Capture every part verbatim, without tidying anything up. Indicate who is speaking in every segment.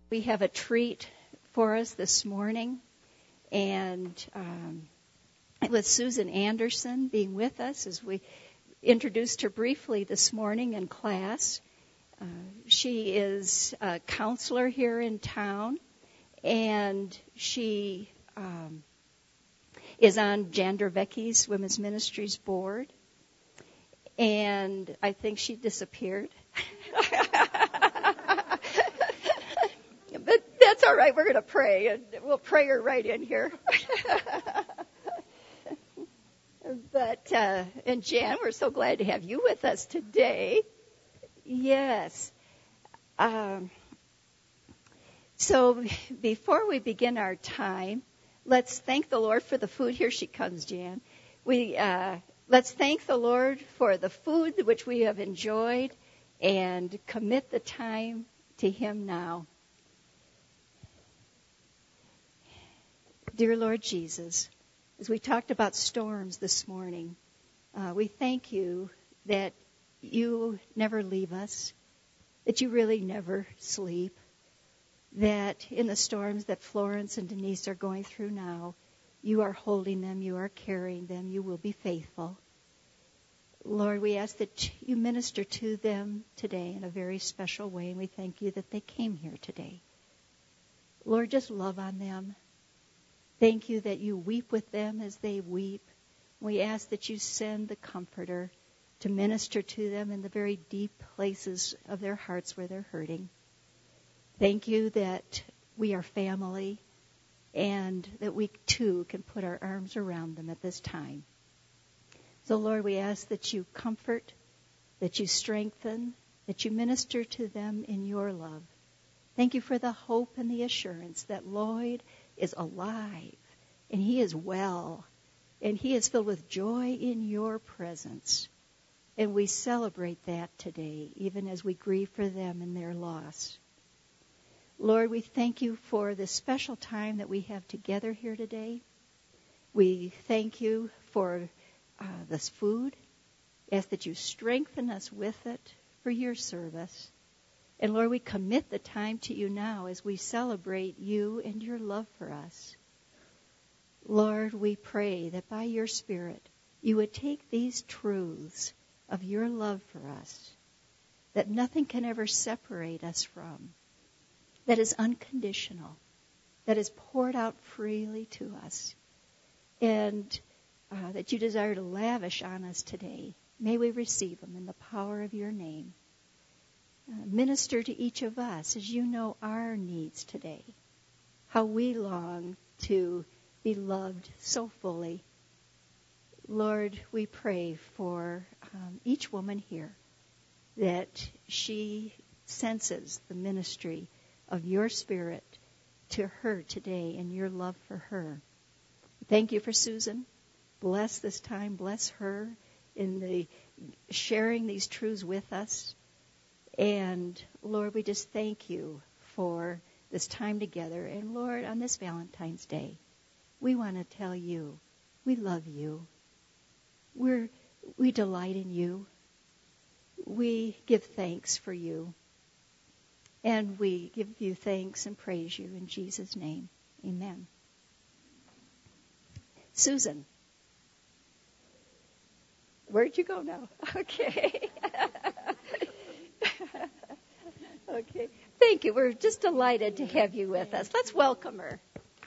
Speaker 1: We have a treat for us this morning, and um, with Susan Anderson being with us as we introduced her briefly this morning in class. Uh, she is a counselor here in town, and she um, is on Jan Dervecki's Women's Ministries board, and I think she disappeared. But that's all right. We're going to pray, and we'll pray her right in here. But, uh, and Jan, we're so glad to have you with us today. Yes. Um, so before we begin our time, let's thank the Lord for the food. Here she comes, Jan. We, uh, let's thank the Lord for the food which we have enjoyed and commit the time to Him now. Dear Lord Jesus, as we talked about storms this morning, uh, we thank you that you never leave us, that you really never sleep, that in the storms that Florence and Denise are going through now, you are holding them, you are carrying them, you will be faithful. Lord, we ask that you minister to them today in a very special way, and we thank you that they came here today. Lord, just love on them. Thank you that you weep with them as they weep. We ask that you send the Comforter to minister to them in the very deep places of their hearts where they're hurting. Thank you that we are family and that we too can put our arms around them at this time. So Lord, we ask that you comfort, that you strengthen, that you minister to them in your love. Thank you for the hope and the assurance that Lloyd is alive, and he is well, and he is filled with joy in your presence. And we celebrate that today, even as we grieve for them and their loss. Lord, we thank you for this special time that we have together here today. We thank you for uh, this food. Ask that you strengthen us with it for your service. And Lord, we commit the time to you now as we celebrate you and your love for us. Lord, we pray that by your Spirit, you would take these truths of your love for us, that nothing can ever separate us from, that is unconditional, that is poured out freely to us, and uh, that you desire to lavish on us today. May we receive them in the power of your name. Uh, minister to each of us as you know our needs today, how we long to be loved so fully. Lord, we pray for um, each woman here that she senses the ministry of your Spirit to her today and your love for her. Thank you for Susan. Bless this time. Bless her in the sharing these truths with us. And, Lord, we just thank you for this time together. And, Lord, on this Valentine's Day, we want to tell you we love you. We're, we delight in you. We give thanks for you. And we give you thanks and praise you in Jesus' name. Amen. Susan. Where'd you go now? Okay. Okay. Thank you. We're just delighted to have you with us. Let's welcome her.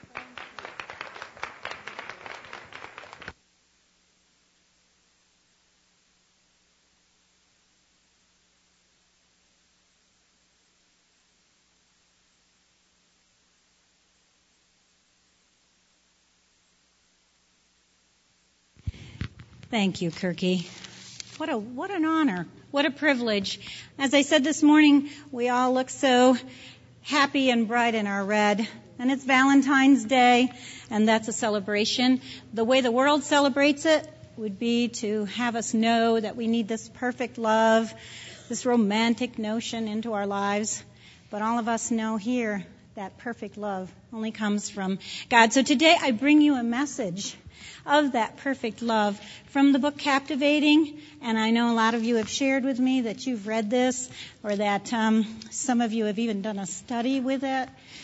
Speaker 2: Thank you, Kirky. What a what an honor. What a privilege. As I said this morning, we all look so happy and bright in our red. And it's Valentine's Day, and that's a celebration. The way the world celebrates it would be to have us know that we need this perfect love, this romantic notion into our lives. But all of us know here that perfect love only comes from God. So today I bring you a message of that perfect love from the book Captivating. And I know a lot of you have shared with me that you've read this, or that um, some of you have even done a study with it.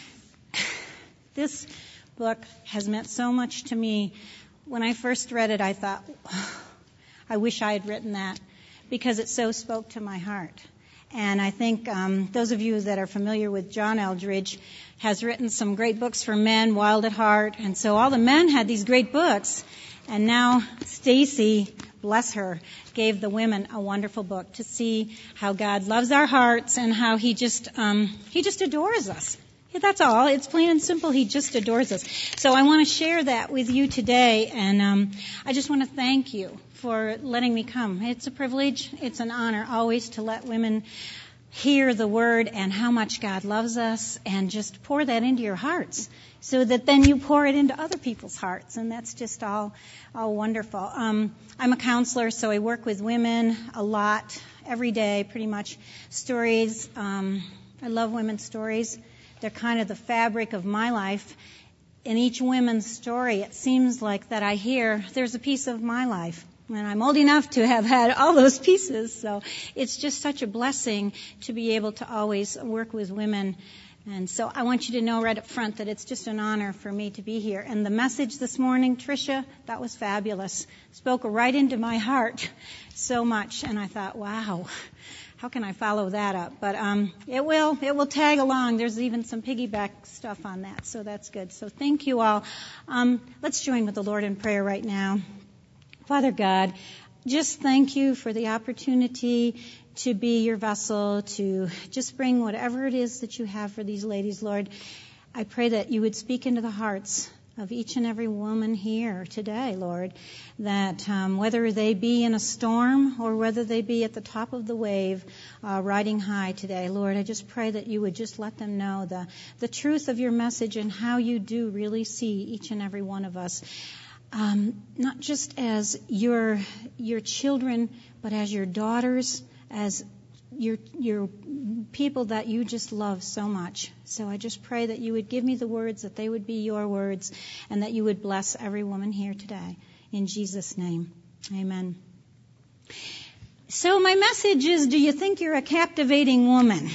Speaker 2: This book has meant so much to me. When I first read it, I thought, oh, I wish I had written that, because it so spoke to my heart. And I think um, those of you that are familiar with John Eldredge has written some great books for men, Wild at Heart. And so all the men had these great books. And now Stacy, bless her, gave the women a wonderful book to see how God loves our hearts and how he just um, he just adores us. Yeah, that's all. It's plain and simple. He just adores us. So I want to share that with you today. And um, I just want to thank you for letting me come. It's a privilege. It's an honor always to let women hear the word and how much God loves us, and just pour that into your hearts so that then you pour it into other people's hearts. And that's just all, all wonderful. Um, I'm a counselor, so I work with women a lot, every day, pretty much. Stories. Um, I love women's stories. They're kind of the fabric of my life. In each woman's story, it seems like that I hear there's a piece of my life. And I'm old enough to have had all those pieces. So it's just such a blessing to be able to always work with women. And so I want you to know right up front that it's just an honor for me to be here. And the message this morning, Tricia, that was fabulous. Spoke right into my heart so much. And I thought, wow, how can I follow that up? But um, it will. It will tag along. There's even some piggyback stuff on that. So that's good. So thank you all. Um, let's join with the Lord in prayer right now. Father God, just thank you for the opportunity to be your vessel, to just bring whatever it is that you have for these ladies, Lord. I pray that you would speak into the hearts of each and every woman here today, Lord, that um, whether they be in a storm or whether they be at the top of the wave uh, riding high today, Lord, I just pray that you would just let them know the, the truth of your message and how you do really see each and every one of us. Um, not just as your your children, but as your daughters, as your your people that you just love so much. So I just pray that you would give me the words, that they would be your words, and that you would bless every woman here today. In Jesus' name, amen. So my message is, do you think you're a captivating woman?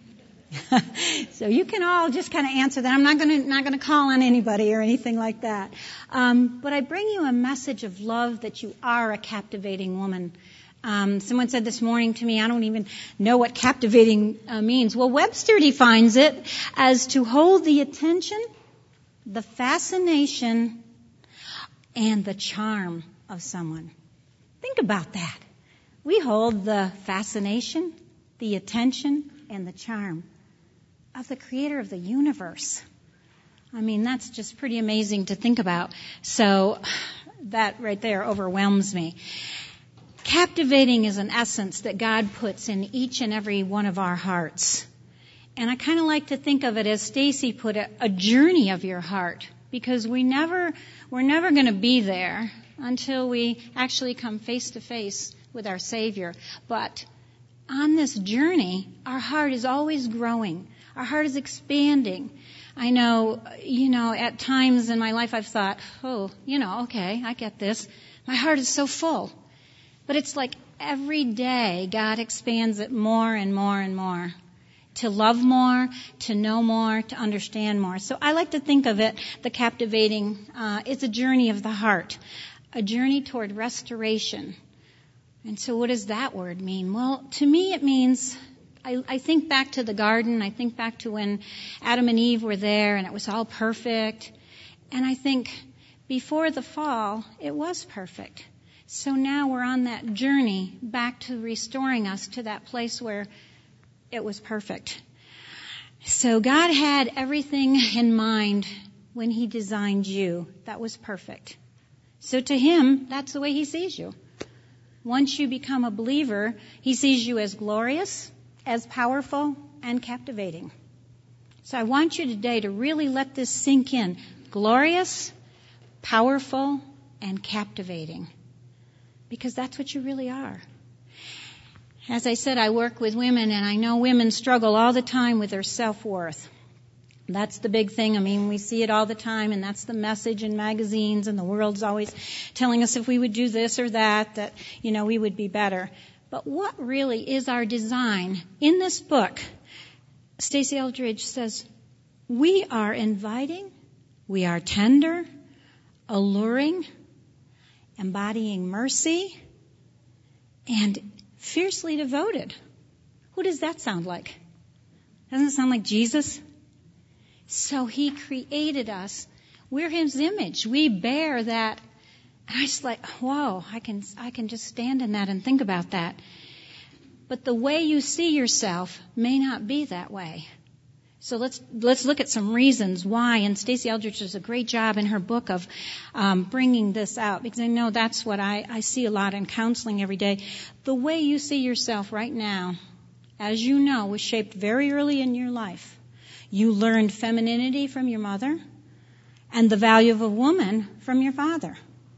Speaker 2: So you can all just kind of answer that. I'm not going to not going to call on anybody or anything like that. Um, but I bring you a message of love that you are a captivating woman. Um, someone said this morning to me, I don't even know what captivating uh, means. Well, Webster defines it as to hold the attention, the fascination, and the charm of someone. Think about that. We hold the fascination, the attention, and the charm of the creator of the universe. I mean, that's just pretty amazing to think about. So that right there overwhelms me. Captivating is an essence that God puts in each and every one of our hearts. And I kind of like to think of it as Stacy put it, a journey of your heart, because we never, we're never going to be there until we actually come face to face with our Savior. But on this journey, our heart is always growing. Our heart is expanding. I know, you know, at times in my life I've thought, oh, you know, okay, I get this. My heart is so full. But it's like every day God expands it more and more and more. To love more, to know more, to understand more. So I like to think of it, the captivating, uh, it's a journey of the heart. A journey toward restoration. And so what does that word mean? Well, to me it means, I, I think back to the garden. I think back to when Adam and Eve were there and it was all perfect. And I think before the fall, it was perfect. So now we're on that journey back to restoring us to that place where it was perfect. So God had everything in mind when He designed you. That was perfect. So to Him, that's the way He sees you. Once you become a believer, He sees you as glorious, as powerful, and captivating. So I want you today to really let this sink in. Glorious, powerful, and captivating. Because that's what you really are. As I said, I work with women, and I know women struggle all the time with their self-worth. That's the big thing. I mean, we see it all the time, and that's the message in magazines, and the world's always telling us if we would do this or that, that, you know, we would be better. But what really is our design? In this book, Stacey Eldridge says, we are inviting, we are tender, alluring, embodying mercy, and fiercely devoted. Who does that sound like? Doesn't it sound like Jesus? So he created us. We're his image. We bear that. And I just like, whoa, I can, I can just stand in that and think about that. But the way you see yourself may not be that way. So let's let's look at some reasons why. And Stacey Eldridge does a great job in her book of um, bringing this out, because I know that's what I, I see a lot in counseling every day. The way you see yourself right now, as you know, was shaped very early in your life. You learned femininity from your mother and the value of a woman from your father.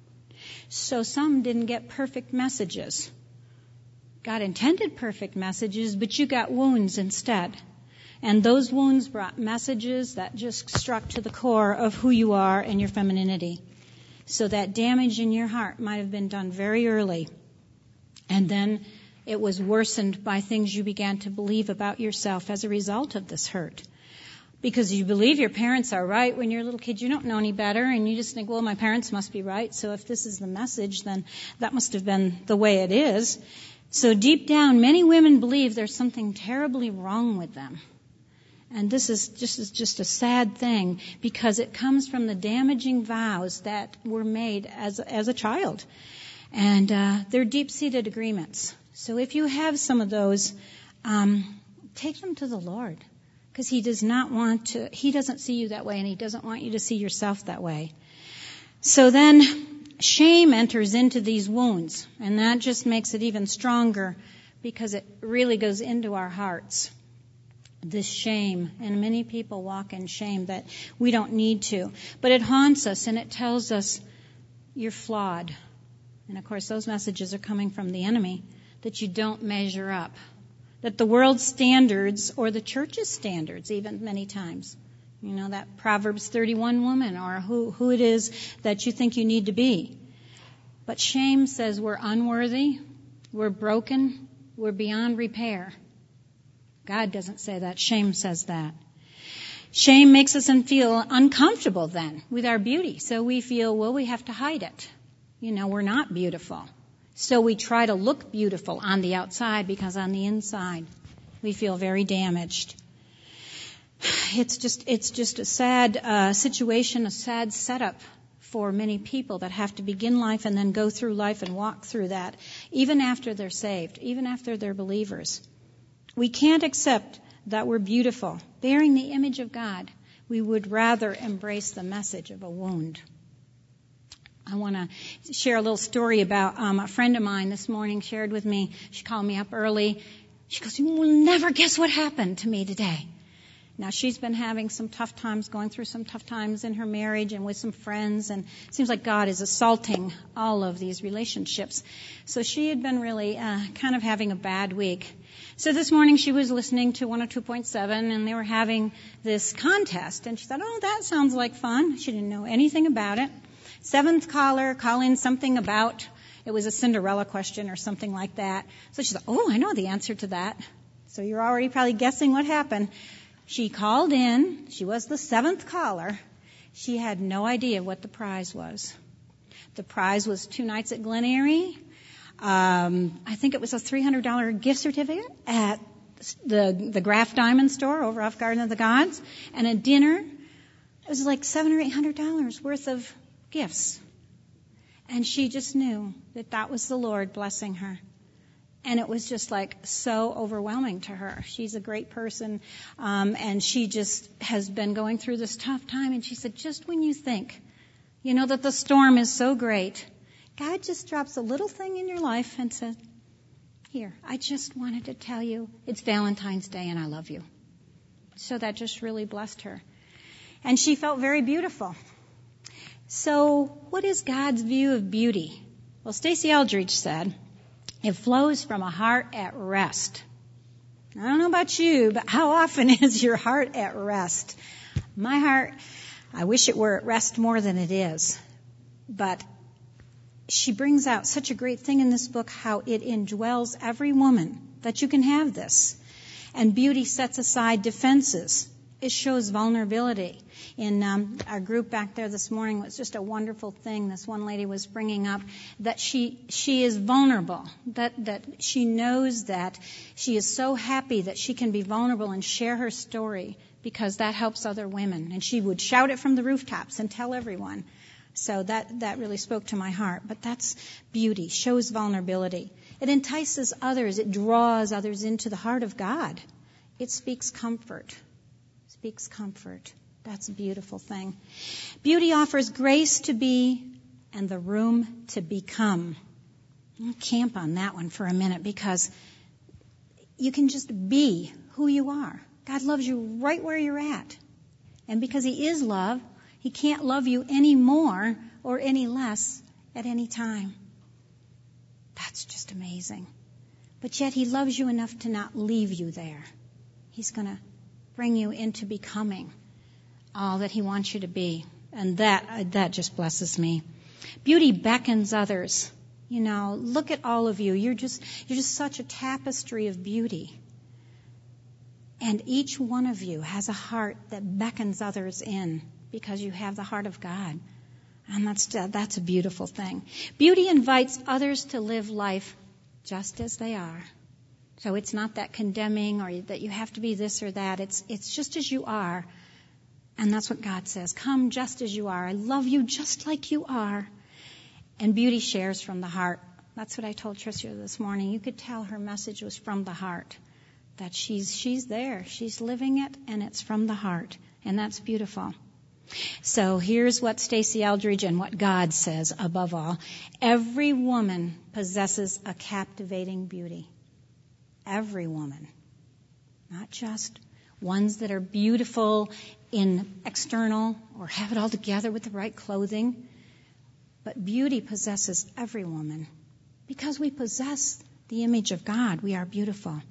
Speaker 2: So some didn't get perfect messages. God intended perfect messages, but you got wounds instead. And those wounds brought messages that just struck to the core of who you are and your femininity. So that damage in your heart might have been done very early. And then it was worsened by things you began to believe about yourself as a result of this hurt. Because you believe your parents are right when you're a little kid. You don't know any better, and you just think, well, my parents must be right. So if this is the message, then that must have been the way it is. So deep down, many women believe there's something terribly wrong with them. And this is just, is just a sad thing, because it comes from the damaging vows that were made as, as a child. And uh, they're deep-seated agreements. So if you have some of those, um, take them to the Lord. Because he does not want to, he doesn't see you that way, and he doesn't want you to see yourself that way. So then shame enters into these wounds, and that just makes it even stronger, because it really goes into our hearts. This shame, and many people walk in shame that we don't need to. But it haunts us, and it tells us you're flawed. And of course those messages are coming from the enemy, that you don't measure up. That the world's standards, or the church's standards even many times, you know, that Proverbs thirty-one woman, or who, who it is that you think you need to be. But shame says we're unworthy, we're broken, we're beyond repair. God doesn't say that. Shame says that. Shame makes us feel uncomfortable then with our beauty. So we feel, well, we have to hide it. You know, we're not beautiful. So we try to look beautiful on the outside, because on the inside we feel very damaged. It's just it's just a sad uh, situation, a sad setup for many people that have to begin life and then go through life and walk through that, even after they're saved, even after they're believers. We can't accept that we're beautiful, bearing the image of God. We would rather embrace the message of a wound. I want to share a little story about um, a friend of mine this morning shared with me. She called me up early. She goes, you will never guess what happened to me today. Now, she's been having some tough times, going through some tough times in her marriage and with some friends, and it seems like God is assaulting all of these relationships. So she had been really uh, kind of having a bad week. So this morning she was listening to one oh two point seven, and they were having this contest, and she thought, oh, that sounds like fun. She didn't know anything about it. Seventh caller, call in something about, it was a Cinderella question or something like that. So she thought, oh, I know the answer to that. So you're already probably guessing what happened. She called in. She was the seventh caller. She had no idea what the prize was. The prize was two nights at Glen Eyrie. Um, I think it was a three hundred dollars gift certificate at the the Graff Diamond store over off Garden of the Gods, and a dinner. It was like seven or eight hundred dollars worth of gifts. And she just knew that that was the Lord blessing her. And it was just like so overwhelming to her. She's a great person, um, and she just has been going through this tough time. And she said, just when you think, you know, that the storm is so great, God just drops a little thing in your life and says, here, I just wanted to tell you it's Valentine's Day and I love you. So that just really blessed her. And she felt very beautiful. So what is God's view of beauty? Well, Stacey Eldridge said, it flows from a heart at rest. I don't know about you, but how often is your heart at rest? My heart, I wish it were at rest more than it is. But she brings out such a great thing in this book, how it indwells every woman, that you can have this. And beauty sets aside defenses. It shows vulnerability. In um, our group back there this morning, it was just a wonderful thing. This one lady was bringing up that she she is vulnerable, that that she knows that she is so happy that she can be vulnerable and share her story because that helps other women. And she would shout it from the rooftops and tell everyone. So that, that really spoke to my heart. But that's beauty, shows vulnerability. It entices others. It draws others into the heart of God. It speaks comfort. Speaks comfort. That's a beautiful thing. Beauty offers grace to be and the room to become. I'll camp on that one for a minute because you can just be who you are. God loves you right where you're at. And because He is love, He can't love you any more or any less at any time. That's just amazing. But yet He loves you enough to not leave you there. He's going to bring you into becoming all that He wants you to be. And that that just blesses me. Beauty beckons others. You know, look at all of you. You're just you're just such a tapestry of beauty. And each one of you has a heart that beckons others in because you have the heart of God. And that's that's a beautiful thing. Beauty invites others to live life just as they are. So it's not that condemning or that you have to be this or that. It's it's just as you are. And that's what God says. Come just as you are. I love you just like you are. And beauty shares from the heart. That's what I told Tricia this morning. You could tell her message was from the heart. That she's she's there. She's living it, and it's from the heart. And that's beautiful. So here's what Stacey Eldridge and what God says above all. Every woman possesses a captivating beauty. Every woman. Not just ones that are beautiful in external or have it all together with the right clothing. But beauty possesses every woman. Because we possess the image of God, we are beautiful.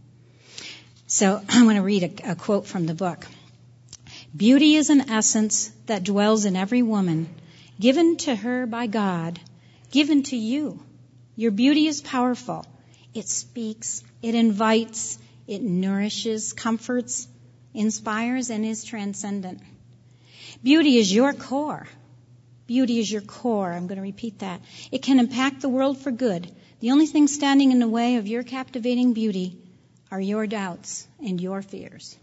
Speaker 2: So I want to read a, a quote from the book. Beauty is an essence that dwells in every woman, given to her by God, given to you. Your beauty is powerful. It speaks, it invites, it nourishes, comforts, inspires, and is transcendent. Beauty is your core. Beauty is your core. I'm going to repeat that. It can impact the world for good. The only thing standing in the way of your captivating beauty are your doubts and your fears.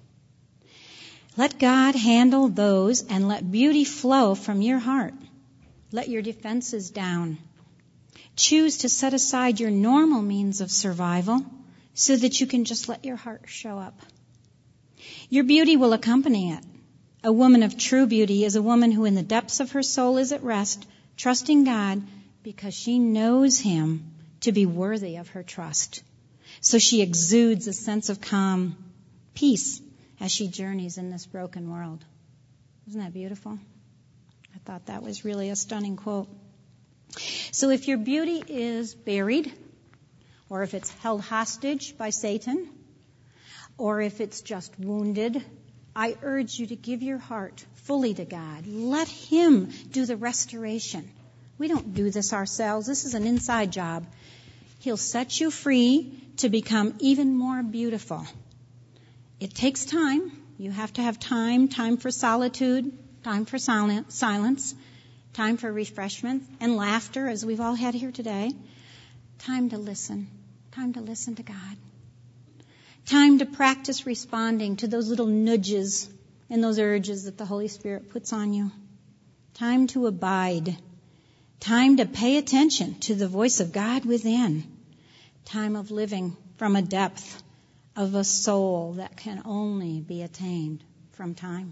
Speaker 2: Let God handle those and let beauty flow from your heart. Let your defenses down. Choose to set aside your normal means of survival so that you can just let your heart show up. Your beauty will accompany it. A woman of true beauty is a woman who in the depths of her soul is at rest, trusting God because she knows Him to be worthy of her trust. So she exudes a sense of calm, peace, as she journeys in this broken world. Isn't that beautiful? I thought that was really a stunning quote. So if your beauty is buried, or if it's held hostage by Satan, or if it's just wounded, I urge you to give your heart fully to God. Let Him do the restoration. We don't do this ourselves. This is an inside job. He'll set you free to become even more beautiful. It takes time. You have to have time, time for solitude, time for silence, time for refreshment and laughter, as we've all had here today. Time to listen. Time to listen to God. Time to practice responding to those little nudges and those urges that the Holy Spirit puts on you. Time to abide. Time to pay attention to the voice of God within. Time of living from a depth of a soul that can only be attained from time.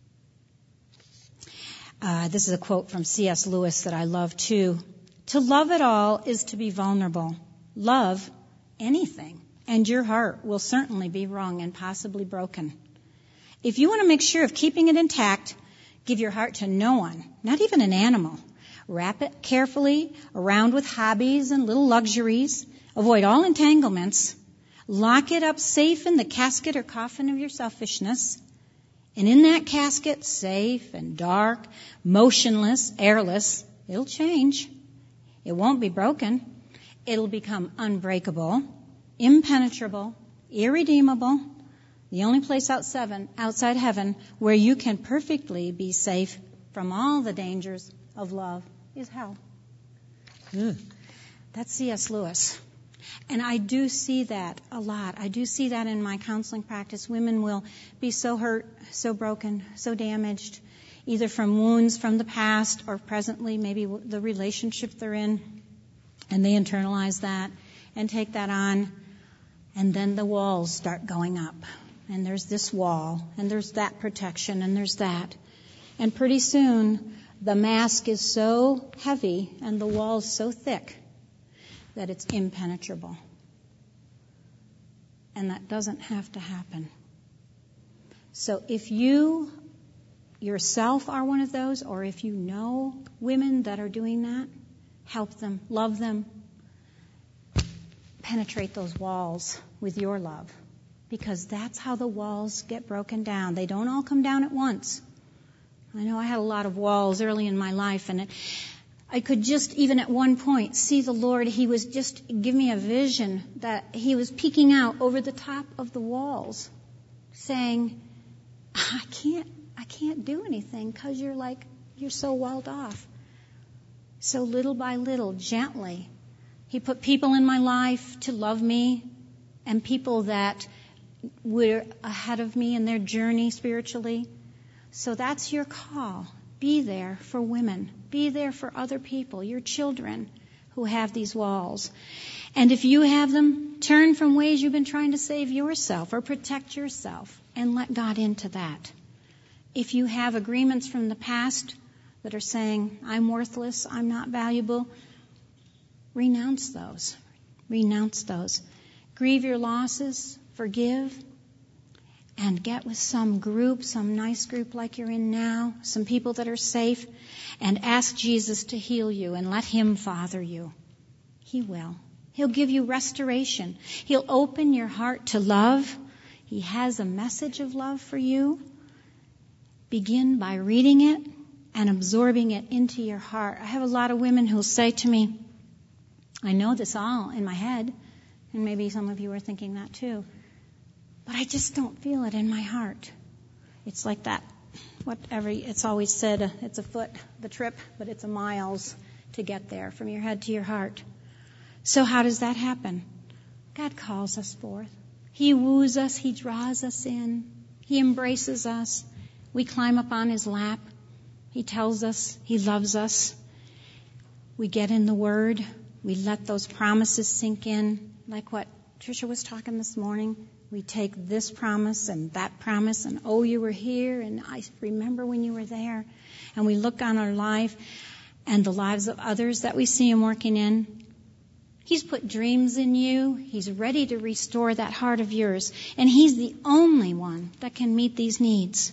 Speaker 2: Uh, this is a quote from C S Lewis that I love too. To love at all is to be vulnerable. Love anything, and your heart will certainly be wrung and possibly broken. If you want to make sure of keeping it intact, give your heart to no one, not even an animal. Wrap it carefully around with hobbies and little luxuries. Avoid all entanglements. Lock it up safe in the casket or coffin of your selfishness. And in that casket, safe and dark, motionless, airless, it'll change. It won't be broken. It'll become unbreakable, impenetrable, irredeemable. The only place outside heaven where you can perfectly be safe from all the dangers of love is hell. Ugh. That's C S Lewis. And I do see that a lot. I do see that in my counseling practice. Women will be so hurt, so broken, so damaged, either from wounds from the past or presently, maybe the relationship they're in, and they internalize that and take that on, and then the walls start going up. And there's this wall, and there's that protection, and there's that. And pretty soon, the mask is so heavy and the wall's so thick that it's impenetrable. And that doesn't have to happen. So if you yourself are one of those, or if you know women that are doing that, help them, love them, penetrate those walls with your love. Because that's how the walls get broken down. They don't all come down at once. I know I had a lot of walls early in my life, and it, I could just, even at one point, see the Lord. He was just give me a vision that He was peeking out over the top of the walls, saying, I can't, I can't do anything because you're like, you're so walled off. So little by little, gently, He put people in my life to love me, and people that were ahead of me in their journey spiritually. So that's your call. Be there for women. Be there for other people, your children who have these walls. And if you have them, turn from ways you've been trying to save yourself or protect yourself and let God into that. If you have agreements from the past that are saying, I'm worthless, I'm not valuable, renounce those. Renounce those. Grieve your losses. Forgive. And get with some group, some nice group like you're in now, some people that are safe, and ask Jesus to heal you and let Him father you. He will. He'll give you restoration. He'll open your heart to love. He has a message of love for you. Begin by reading it and absorbing it into your heart. I have a lot of women who'll say to me, I know this all in my head, and maybe some of you are thinking that too, but I just don't feel it in my heart. It's like that, whatever, it's always said, it's a foot, the trip, but it's a miles to get there from your head to your heart. So how does that happen? God calls us forth. He woos us. He draws us in. He embraces us. We climb up on His lap. He tells us He loves us. We get in the Word. We let those promises sink in, like what Tricia was talking this morning. We take this promise and that promise, and oh, you were here, and I remember when you were there. And we look on our life and the lives of others that we see Him working in. He's put dreams in you. He's ready to restore that heart of yours. And He's the only one that can meet these needs.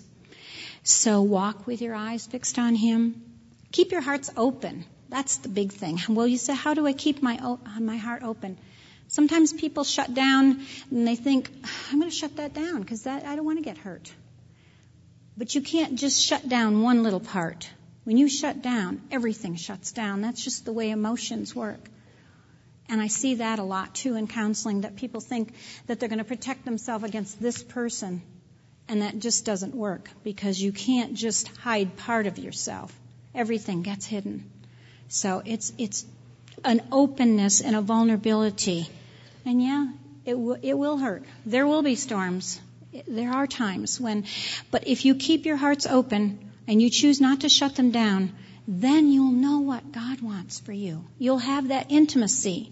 Speaker 2: So walk with your eyes fixed on Him. Keep your hearts open. That's the big thing. Well, you say, how do I keep my my heart open? Sometimes people shut down and they think, I'm going to shut that down because that I don't want to get hurt. But you can't just shut down one little part. When you shut down, everything shuts down. That's just the way emotions work. And I see that a lot too in counseling, that people think that they're going to protect themselves against this person. And that just doesn't work, because you can't just hide part of yourself. Everything gets hidden. So it's it's an openness and a vulnerability. And yeah, it, w- it will hurt. There will be storms. There are times when, but if you keep your hearts open and you choose not to shut them down, then you'll know what God wants for you. You'll have that intimacy.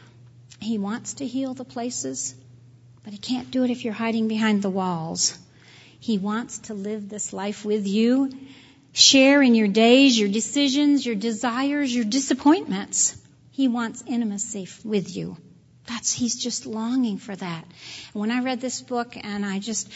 Speaker 2: He wants to heal the places, but He can't do it if you're hiding behind the walls. He wants to live this life with you, share in your days, your decisions, your desires, your disappointments. He wants intimacy with you. That's, He's just longing for that. And when I read this book, and I just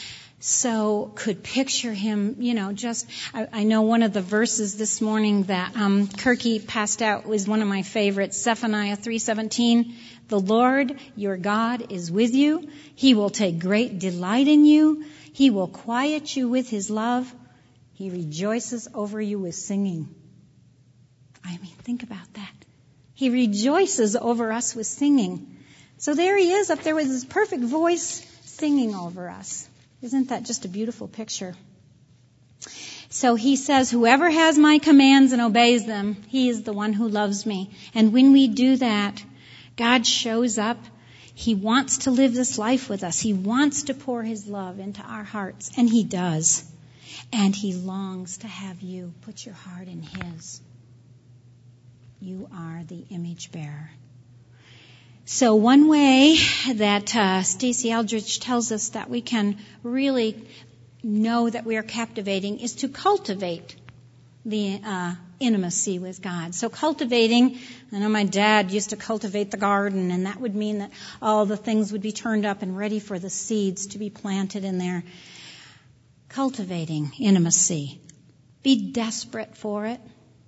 Speaker 2: so could picture Him, you know, just, I, I know one of the verses this morning that um, Kirky passed out was one of my favorites, Zephaniah three seventeen. The Lord, your God, is with you. He will take great delight in you. He will quiet you with his love. He rejoices over you with singing. I mean, think about that. He rejoices over us with singing. So there he is up there with his perfect voice singing over us. Isn't that just a beautiful picture? So he says, whoever has my commands and obeys them, he is the one who loves me. And when we do that, God shows up. He wants to live this life with us. He wants to pour his love into our hearts. And he does. And he longs to have you put your heart in his. You are the image bearer. So one way that uh, Stacey Eldridge tells us that we can really know that we are captivating is to cultivate the uh, intimacy with God. So cultivating, I know my dad used to cultivate the garden, and that would mean that all the things would be turned up and ready for the seeds to be planted in there. Cultivating intimacy. Be desperate for it.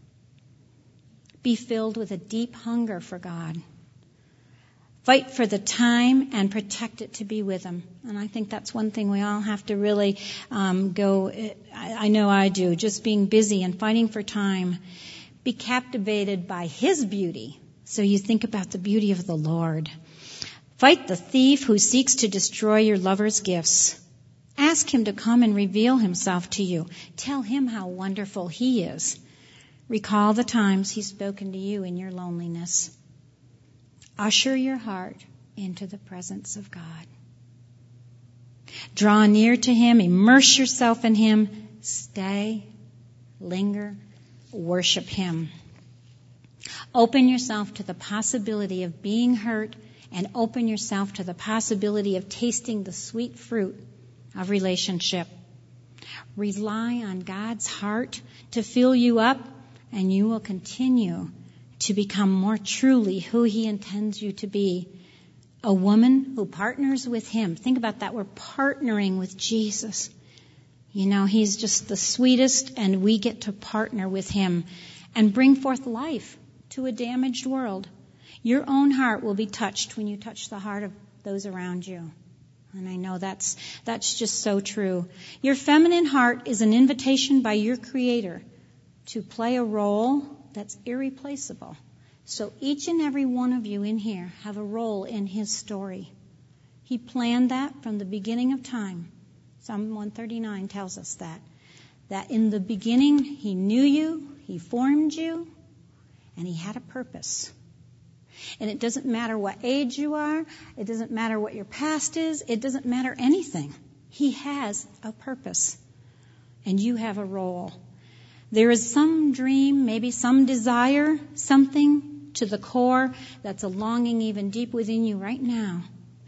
Speaker 2: Be filled with a deep hunger for God. Fight for the time and protect it to be with him. And I think that's one thing we all have to really um, go, I, I know I do, just being busy and fighting for time. Be captivated by his beauty. So you think about the beauty of the Lord. Fight the thief who seeks to destroy your lover's gifts. Ask him to come and reveal himself to you. Tell him how wonderful he is. Recall the times he's spoken to you in your loneliness. Usher your heart into the presence of God. Draw near to him. Immerse yourself in him. Stay, linger, worship him. Open yourself to the possibility of being hurt, and open yourself to the possibility of tasting the sweet fruit of relationship. Rely on God's heart to fill you up, and you will continue to become more truly who he intends you to be. A woman who partners with him. Think about that. We're partnering with Jesus. You know, he's just the sweetest, and we get to partner with him and bring forth life to a damaged world. Your own heart will be touched when you touch the heart of those around you. And I know that's that's just so true. Your feminine heart is an invitation by your Creator to play a role that's irreplaceable. So each and every one of you in here have a role in his story. He planned that from the beginning of time. Psalm one thirty-nine tells us that. That in the beginning he knew you, he formed you, and he had a purpose. And it doesn't matter what age you are. It doesn't matter what your past is. It doesn't matter anything. He has a purpose. And you have a role. There is some dream, maybe some desire, something to the core that's a longing even deep within you right now.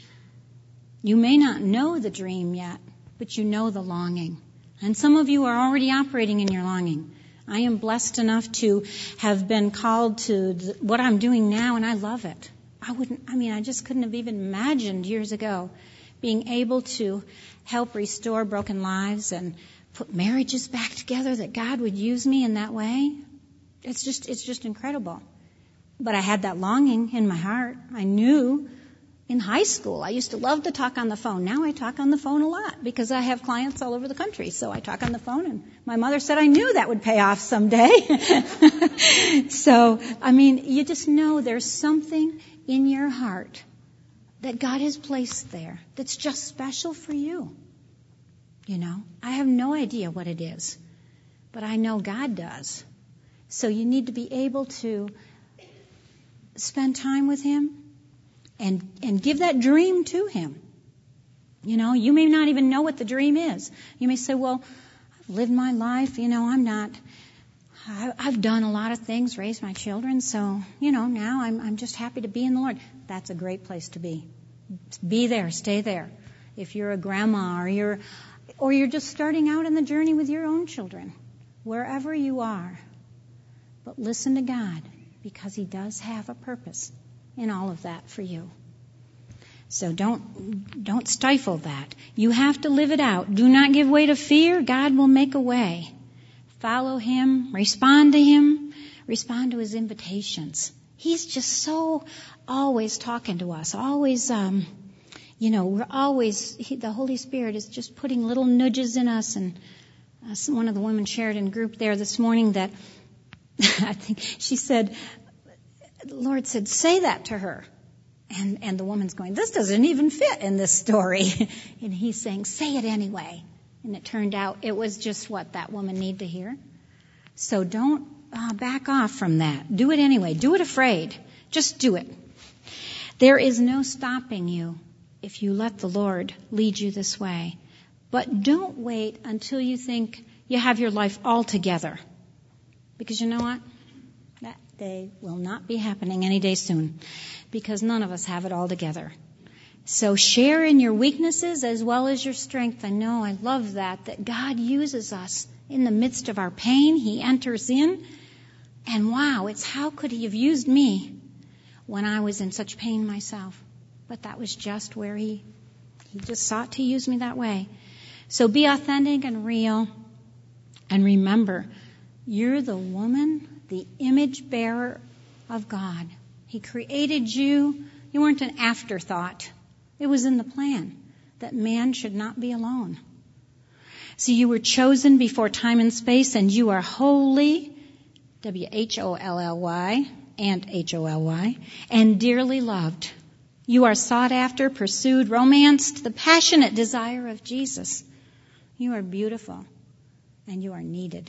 Speaker 2: You may not know the dream yet, but you know the longing. And some of you are already operating in your longing. I am blessed enough to have been called to what I'm doing now, and I love it. I wouldn't, I mean, I just couldn't have even imagined years ago being able to help restore broken lives and put marriages back together, that God would use me in that way. It's just, it's just incredible. But I had that longing in my heart. I knew in high school, I used to love to talk on the phone. Now I talk on the phone a lot because I have clients all over the country. So I talk on the phone, and my mother said I knew that would pay off someday. So, I mean, you just know there's something in your heart that God has placed there that's just special for you. You know, I have no idea what it is, but I know God does. So you need to be able to spend time with him and and give that dream to him. You know, you may not even know what the dream is. You may say, well, I've lived my life, you know, I'm not, I, I've done a lot of things, raised my children, so, you know, now I'm I'm just happy to be in the Lord. That's a great place to be. Be there, stay there. If you're a grandma or you're or you're just starting out in the journey with your own children, wherever you are. But listen to God, because he does have a purpose in all of that for you. So don't don't stifle that. You have to live it out. Do not give way to fear. God will make a way. Follow him. Respond to him. Respond to his invitations. He's just so always talking to us, always um, you know, we're always, he, the Holy Spirit is just putting little nudges in us. And uh, some, one of the women shared in group there this morning that I think she said, the Lord said, say that to her. And, and the woman's going, this doesn't even fit in this story. And he's saying, say it anyway. And it turned out it was just what that woman needed to hear. So don't uh, back off from that. Do it anyway. Do it afraid. Just do it. There is no stopping you if you let the Lord lead you this way. But don't wait until you think you have your life all together. Because you know what? That day will not be happening any day soon. Because none of us have it all together. So share in your weaknesses as well as your strength. I know, I love that, that God uses us in the midst of our pain. He enters in. And wow, it's how could he have used me when I was in such pain myself? But that was just where he, he just sought to use me that way. So be authentic and real. And remember, you're the woman, the image bearer of God. He created you. You weren't an afterthought. It was in the plan that man should not be alone. So you were chosen before time and space, and you are holy, W H O L L Y, and H O L Y, and dearly loved. You are sought after, pursued, romanced, the passionate desire of Jesus. You are beautiful, and you are needed.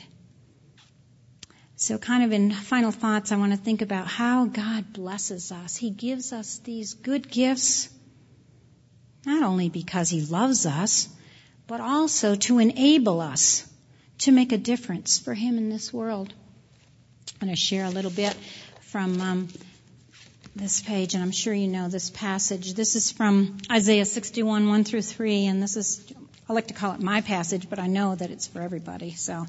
Speaker 2: So kind of in final thoughts, I want to think about how God blesses us. He gives us these good gifts, not only because he loves us, but also to enable us to make a difference for him in this world. I'm going to share a little bit from um, this page, and I'm sure you know this passage. This is from Isaiah sixty-one, one through three, and this is, I like to call it my passage, but I know that it's for everybody, so...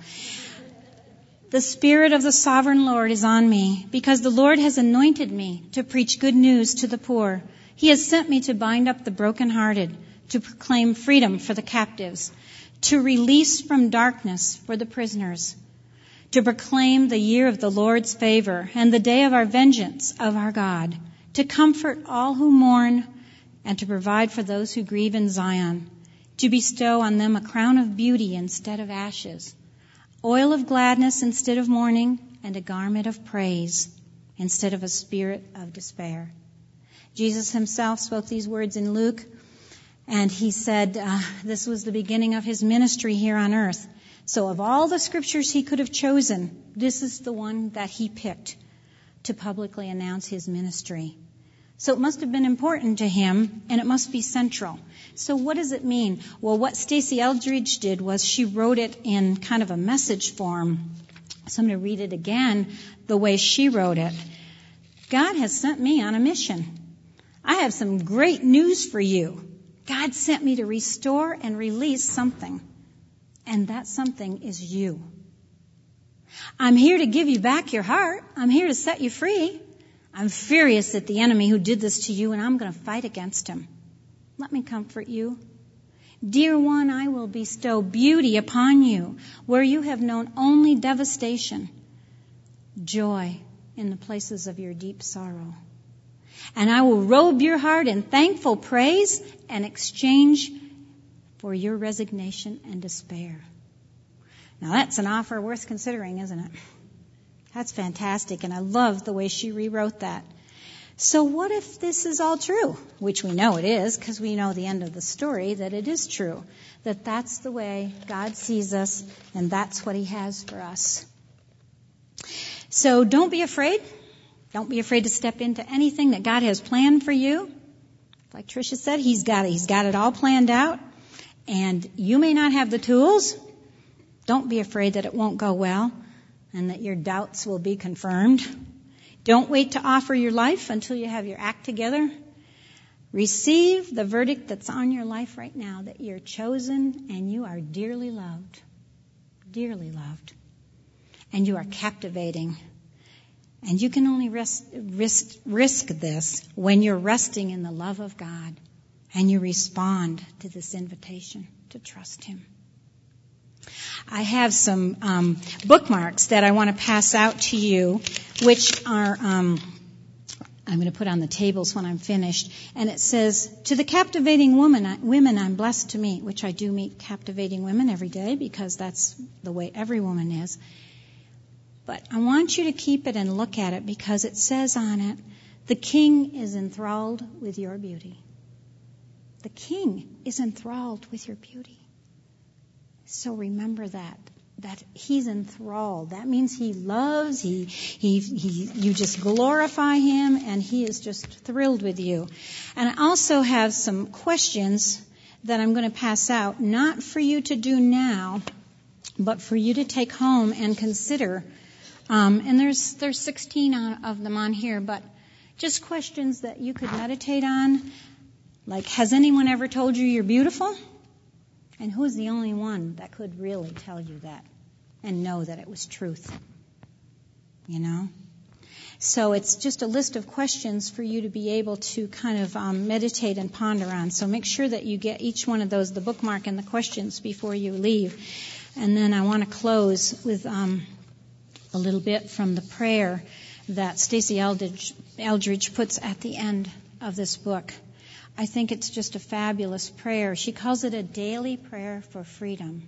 Speaker 2: The Spirit of the Sovereign Lord is on me, because the Lord has anointed me to preach good news to the poor. He has sent me to bind up the brokenhearted, to proclaim freedom for the captives, to release from darkness for the prisoners, to proclaim the year of the Lord's favor and the day of our vengeance of our God, to comfort all who mourn and to provide for those who grieve in Zion, to bestow on them a crown of beauty instead of ashes, oil of gladness instead of mourning, and a garment of praise instead of a spirit of despair. Jesus himself spoke these words in Luke, and he said uh, this was the beginning of his ministry here on earth. So of all the scriptures he could have chosen, this is the one that he picked to publicly announce his ministry. So it must have been important to him, and it must be central. So what does it mean? Well, what Stacey Eldridge did was she wrote it in kind of a message form. So I'm going to read it again the way she wrote it. God has sent me on a mission. I have some great news for you. God sent me to restore and release something. And that something is you. I'm here to give you back your heart. I'm here to set you free. I'm furious at the enemy who did this to you, and I'm going to fight against him. Let me comfort you. Dear one, I will bestow beauty upon you where you have known only devastation, joy in the places of your deep sorrow. And I will robe your heart in thankful praise and exchange for your resignation and despair. Now that's an offer worth considering, isn't it? That's fantastic, and I love the way she rewrote that. So what if this is all true? Which we know it is, because we know the end of the story, that it is true. That that's the way God sees us, and that's what he has for us. So don't be afraid. Don't be afraid to step into anything that God has planned for you. Like Tricia said, he's got it. He's got it all planned out. And you may not have the tools. Don't be afraid that it won't go well and that your doubts will be confirmed. Don't wait to offer your life until you have your act together. Receive the verdict that's on your life right now, that you're chosen and you are dearly loved. Dearly loved. And you are captivating. And you can only risk, risk, risk this when you're resting in the love of God and you respond to this invitation to trust him. I have some um, bookmarks that I want to pass out to you, which are um, I'm going to put on the tables when I'm finished. And it says, to the captivating woman, women I'm blessed to meet, which I do meet captivating women every day because that's the way every woman is. But I want you to keep it and look at it because it says on it, the king is enthralled with your beauty. The king is enthralled with your beauty. So remember that. That he's enthralled. That means he loves, he, he, he, you just glorify him, and he is just thrilled with you. And I also have some questions that I'm going to pass out, not for you to do now, but for you to take home and consider. Um, and there's, there's sixteen on, of them on here, but just questions that you could meditate on. Like, has anyone ever told you you're beautiful? And who's the only one that could really tell you that and know that it was truth? You know? So it's just a list of questions for you to be able to kind of um, meditate and ponder on. So make sure that you get each one of those, the bookmark and the questions, before you leave. And then I want to close with um, a little bit from the prayer that Stacey Eldridge, Eldridge puts at the end of this book. I think it's just a fabulous prayer. She calls it a daily prayer for freedom.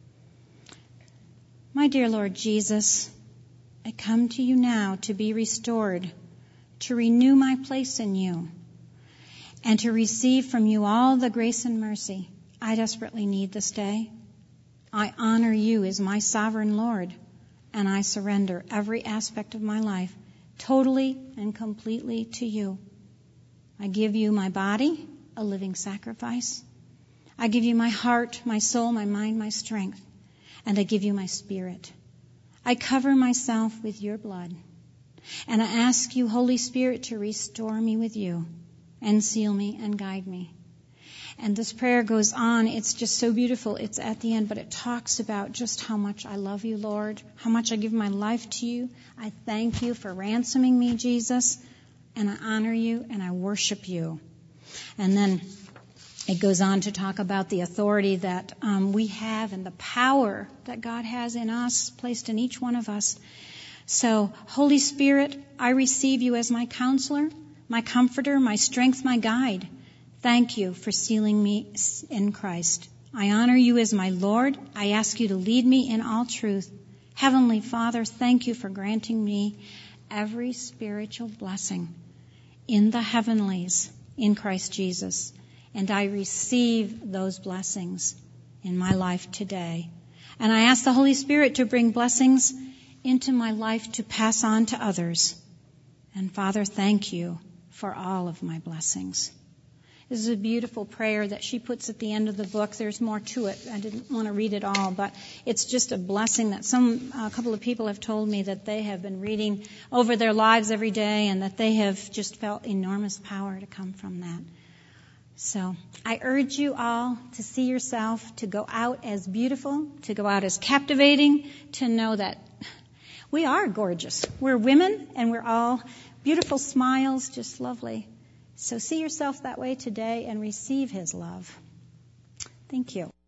Speaker 2: My dear Lord Jesus, I come to you now to be restored, to renew my place in you, and to receive from you all the grace and mercy I desperately need this day. I honor you as my sovereign Lord, and I surrender every aspect of my life totally and completely to you. I give you my body, a living sacrifice. I give you my heart, my soul, my mind, my strength. And I give you my spirit. I cover myself with your blood. And I ask you, Holy Spirit, to restore me with you and seal me and guide me. And this prayer goes on. It's just so beautiful. It's at the end, but it talks about just how much I love you, Lord, how much I give my life to you. I thank you for ransoming me, Jesus. And I honor you and I worship you. And then it goes on to talk about the authority that um, we have and the power that God has in us, placed in each one of us. So, Holy Spirit, I receive you as my counselor, my comforter, my strength, my guide. Thank you for sealing me in Christ. I honor you as my Lord. I ask you to lead me in all truth. Heavenly Father, thank you for granting me every spiritual blessing in the heavenlies in Christ Jesus. And I receive those blessings in my life today. And I ask the Holy Spirit to bring blessings into my life to pass on to others. And Father, thank you for all of my blessings. This is a beautiful prayer that she puts at the end of the book. There's more to it. I didn't want to read it all, but it's just a blessing that some, a couple of people have told me that they have been reading over their lives every day and that they have just felt enormous power to come from that. So I urge you all to see yourself, to go out as beautiful, to go out as captivating, to know that we are gorgeous. We're women and we're all beautiful smiles, just lovely. So see yourself that way today and receive his love. Thank you.